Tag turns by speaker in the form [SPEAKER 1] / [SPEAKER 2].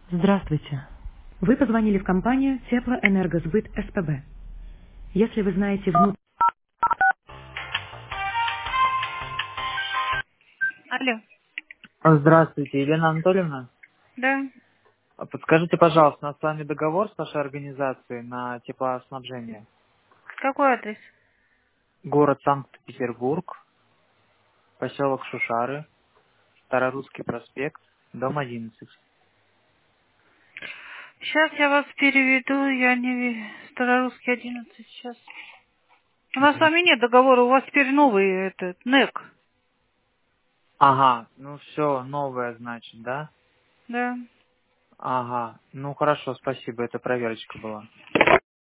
[SPEAKER 1] Здравствуйте. Вы позвонили в компанию Теплоэнергосбыт СПБ. Если вы знаете Алло,
[SPEAKER 2] Здравствуйте, Елена Анатольевна.
[SPEAKER 1] да.
[SPEAKER 2] Подскажите, пожалуйста, у нас с вами договор с вашей организацией на теплоснабжение.
[SPEAKER 1] Какой адрес?
[SPEAKER 2] Город Санкт-Петербург, поселок Шушары, Старорусский проспект, дом 11.
[SPEAKER 1] Сейчас я вас переведу, я не Старорусский 11 сейчас. У нас с
[SPEAKER 2] Мгм.
[SPEAKER 1] вами нет договора, у вас теперь новый этот, НЭК.
[SPEAKER 2] Ага, ну все, новое, значит, да?
[SPEAKER 1] Да.
[SPEAKER 2] Ага, ну хорошо, спасибо, это проверочка была.